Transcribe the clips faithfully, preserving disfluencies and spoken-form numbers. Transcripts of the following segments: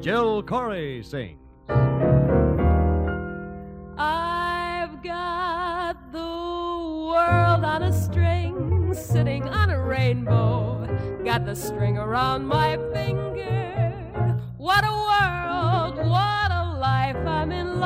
Jill Corey sings. I've got the world on a string, sitting on a rainbow, got the string around my finger. What a world, what a life, I'm in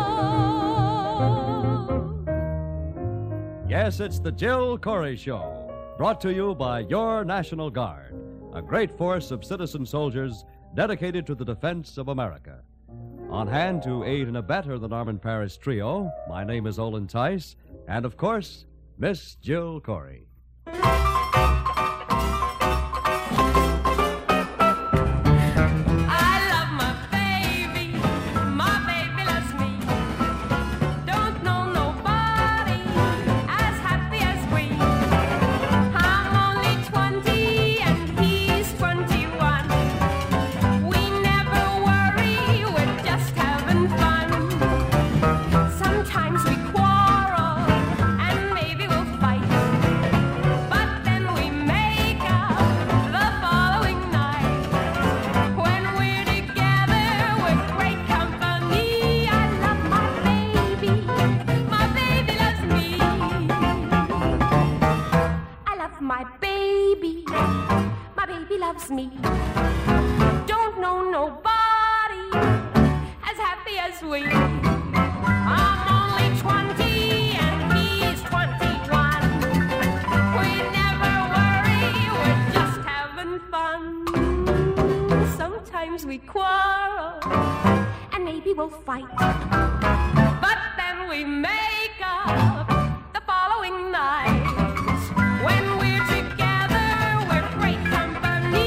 love. Yes, it's the Jill Corey Show, brought to you by your National Guard, a great force of citizen soldiers dedicated to the defense of America. On hand to aid and abet the Norman Paris Trio, my name is Olin Tice, and of course, Miss Jill Corey. Me. Don't know nobody as happy as we. I'm only twenty and he's twenty-one. We never worry, we're just having fun. Sometimes we quarrel and maybe we'll fight, but then we make up the following night. When we're together, we're great company.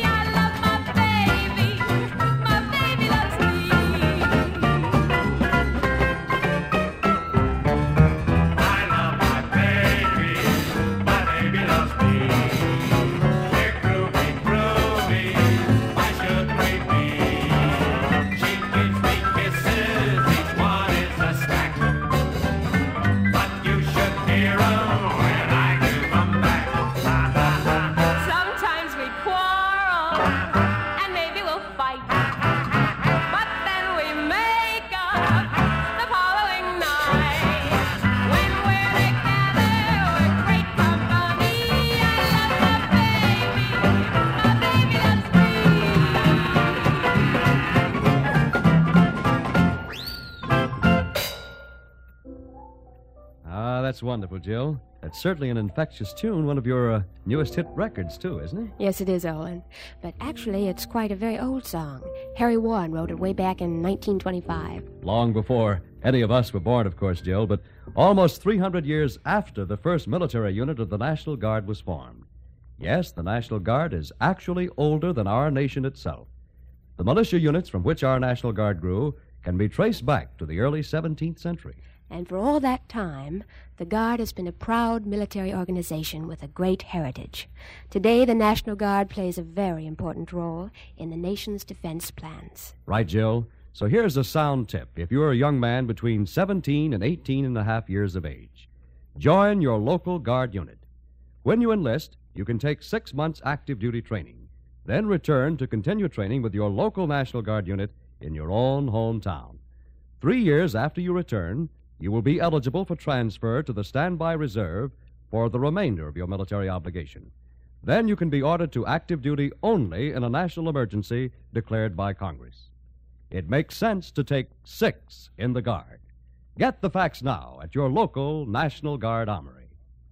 That's wonderful, Jill. That's certainly an infectious tune, one of your uh, newest hit records, too, isn't it? Yes, it is, Owen. But actually, it's quite a very old song. Harry Warren wrote it way back in nineteen twenty-five. Long before any of us were born, of course, Jill, but almost three hundred years after the first military unit of the National Guard was formed. Yes, the National Guard is actually older than our nation itself. The militia units from which our National Guard grew can be traced back to the early seventeenth century. And for all that time, the Guard has been a proud military organization with a great heritage. Today, the National Guard plays a very important role in the nation's defense plans. Right, Jill. So here's a sound tip. If you're a young man between seventeen and eighteen and a half years of age, join your local Guard unit. When you enlist, you can take six months active duty training, then return to continue training with your local National Guard unit in your own hometown. Three years after you return, you will be eligible for transfer to the standby reserve for the remainder of your military obligation. Then you can be ordered to active duty only in a national emergency declared by Congress. It makes sense to take six in the Guard. Get the facts now at your local National Guard Armory.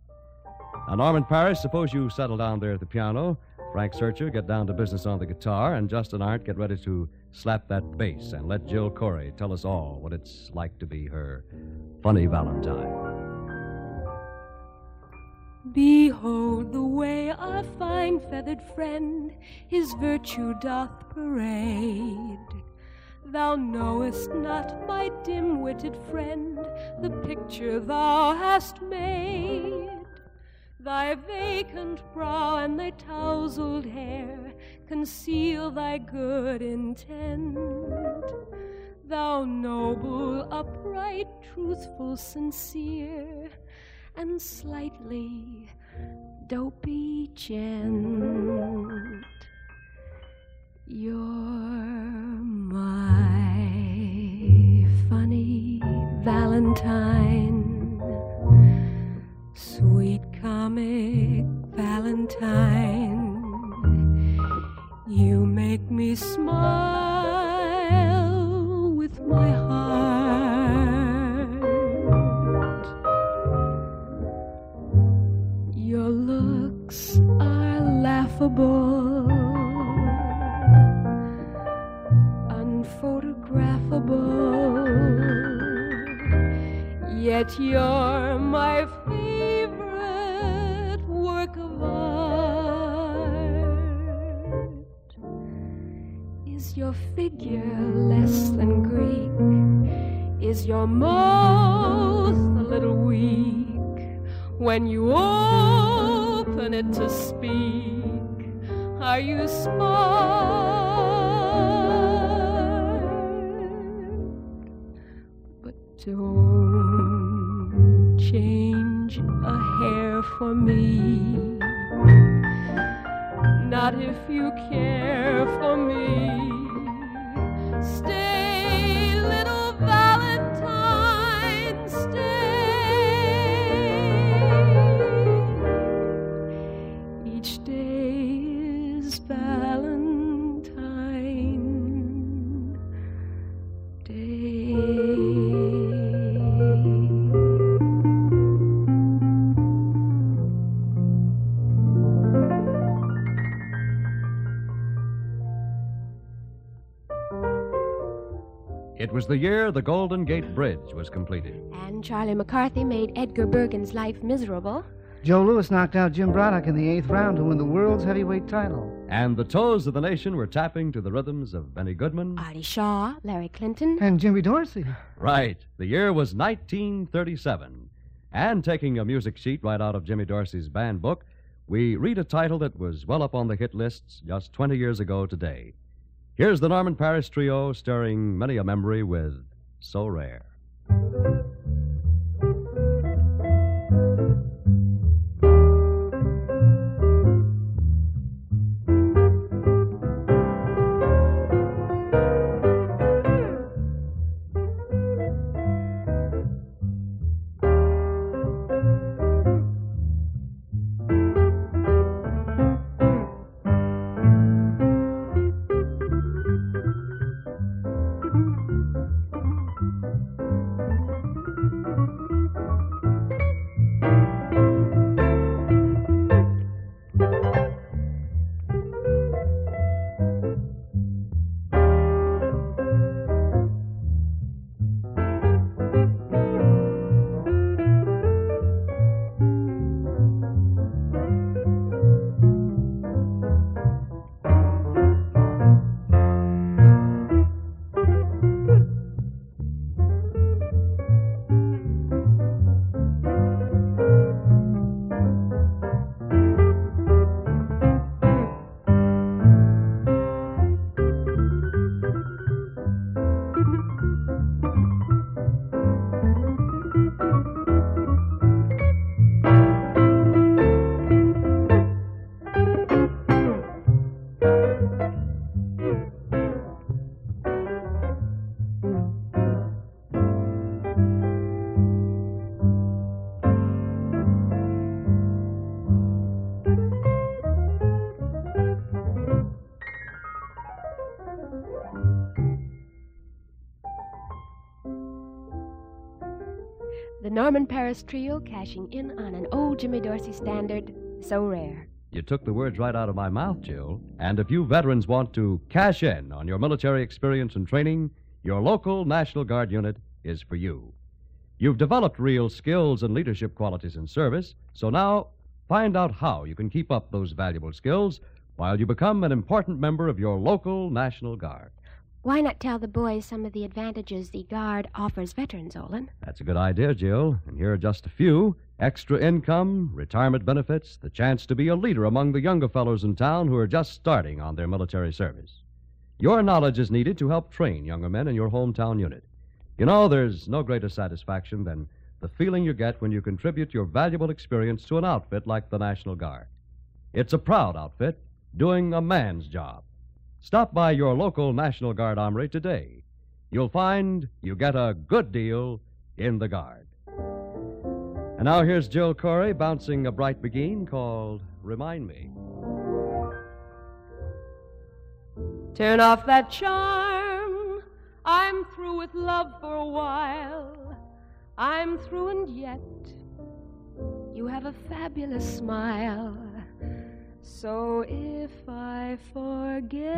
Now, Norman Paris, suppose you settle down there at the piano. Frank Searcher, get down to business on the guitar, and Justin Arndt, get ready to slap that bass and let Jill Corey tell us all what it's like to be her funny Valentine. Behold the way our fine feathered friend his virtue doth parade. Thou knowest not, my dim-witted friend, the picture thou hast made. Thy vacant brow and thy tousled hair conceal thy good intent. Thou noble, upright, truthful, sincere, and slightly dopey gent. Your Valentine, sweet comic Valentine, you make me smile with my heart. Your looks are laughable, unphotographable, yet you're my favorite work of art. Is your figure less than Greek? Is your mouth a little weak when you open it to speak? Are you smart? But don't change a hair for me, not if you care for me. Stay, little Valentine, stay. Each day is Valentine Day. It was the year the Golden Gate Bridge was completed. And Charlie McCarthy made Edgar Bergen's life miserable. Joe Louis knocked out Jim Braddock in the eighth round to win the world's heavyweight title. And the toes of the nation were tapping to the rhythms of Benny Goodman. Artie Shaw, Larry Clinton. And Jimmy Dorsey. Right. The year was nineteen thirty-seven. And taking a music sheet right out of Jimmy Dorsey's band book, we read a title that was well up on the hit lists just twenty years ago today. Here's the Norman Paris Trio stirring many a memory with So Rare. The Norman Paris Trio cashing in on an old Jimmy Dorsey standard, So Rare. You took the words right out of my mouth, Jill. And if you veterans want to cash in on your military experience and training, your local National Guard unit is for you. You've developed real skills and leadership qualities in service, so now find out how you can keep up those valuable skills while you become an important member of your local National Guard. Why not tell the boys some of the advantages the Guard offers veterans, Olin? That's a good idea, Jill. And here are just a few. Extra income, retirement benefits, the chance to be a leader among the younger fellows in town who are just starting on their military service. Your knowledge is needed to help train younger men in your hometown unit. You know, there's no greater satisfaction than the feeling you get when you contribute your valuable experience to an outfit like the National Guard. It's a proud outfit doing a man's job. Stop by your local National Guard armory today. You'll find you get a good deal in the Guard. And now here's Jill Corey bouncing a bright beguine called Remind Me. Turn off that charm. I'm through with love for a while. I'm through and yet you have a fabulous smile. So if I forget,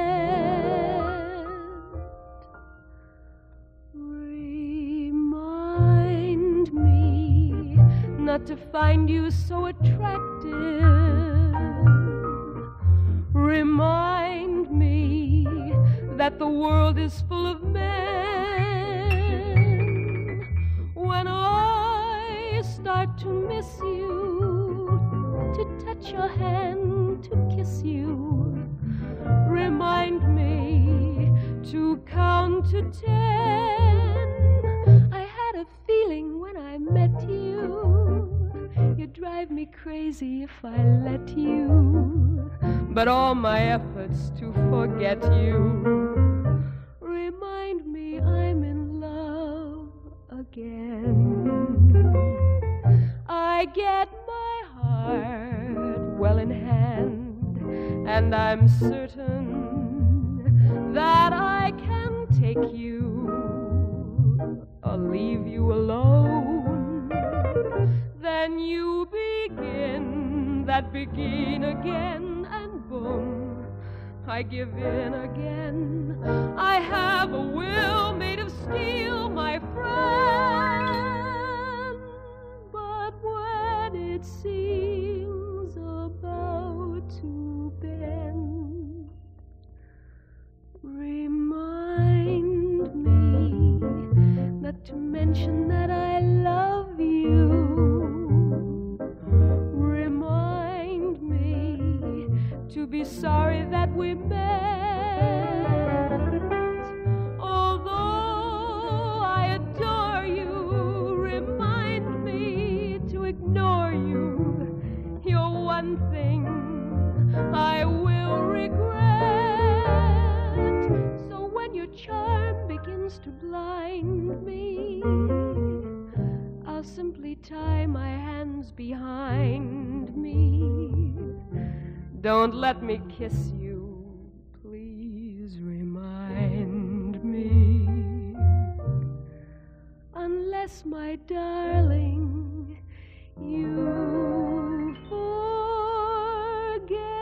remind me not to find you so attractive. Remind me that the world is full of men. When I start to miss you, to touch your hand, to kiss you, remind me to count to ten. I had a feeling when I met you, you'd drive me crazy if I let you. But all my efforts to forget you remind me I'm in love again. I get my heart well in hand, and I'm certain that I can take you or leave you alone. Then you begin that begin again, and boom, I give in again. I have a will made of steel, my friend, but when it seems about to bend, remind me not to mention that I love you. Remind me to be sorry that we met. Although I adore you, remind me to ignore you. You're one thing I will regret. So when your charm begins to blind me, I'll simply tie my hands behind me. Don't let me kiss you, please remind me. Unless, my darling, you forget.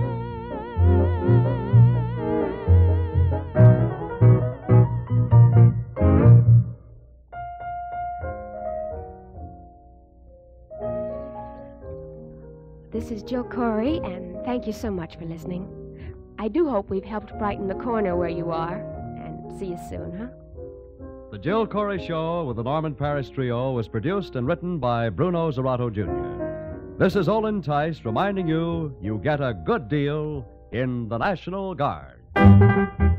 This is Jill Corey, and thank you so much for listening. I do hope we've helped brighten the corner where you are, and see you soon, huh? The Jill Corey Show with the Norman Paris Trio was produced and written by Bruno Zerato Junior This is Olin Tice reminding you you get a good deal in the National Guard.